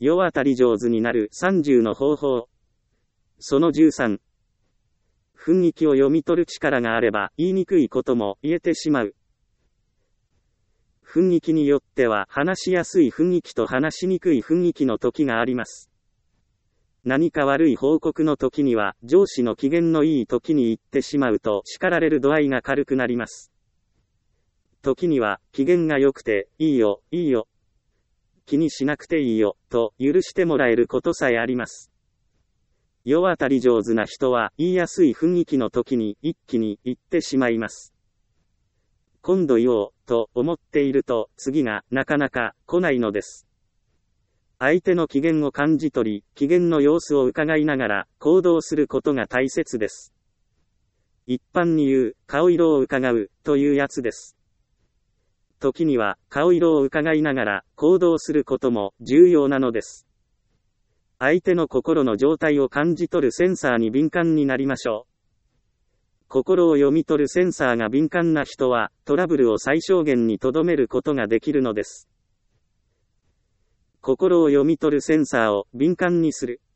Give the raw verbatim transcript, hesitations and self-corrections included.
世渡り上手になるさんじゅうの方法。そのじゅうさん。雰囲気を読み取る力があれば、言いにくいことも言えてしまう。雰囲気によっては、話しやすい雰囲気と話しにくい雰囲気の時があります。何か悪い報告の時には、上司の機嫌のいい時に言ってしまうと、叱られる度合いが軽くなります。時には、機嫌が良くて、いいよ、いいよ。気にしなくていいよ、と許してもらえることさえあります。世渡り上手な人は、言いやすい雰囲気の時に一気に言ってしまいます。今度言おう、と思っていると、次がなかなか来ないのです。相手の機嫌を感じ取り、機嫌の様子を伺いながら行動することが大切です。一般に言う、顔色を伺う、というやつです。時には、顔色を伺いながら行動することも重要なのです。相手の心の状態を感じ取るセンサーに敏感になりましょう。心を読み取るセンサーが敏感な人は、トラブルを最小限に留めることができるのです。心を読み取るセンサーを敏感にする。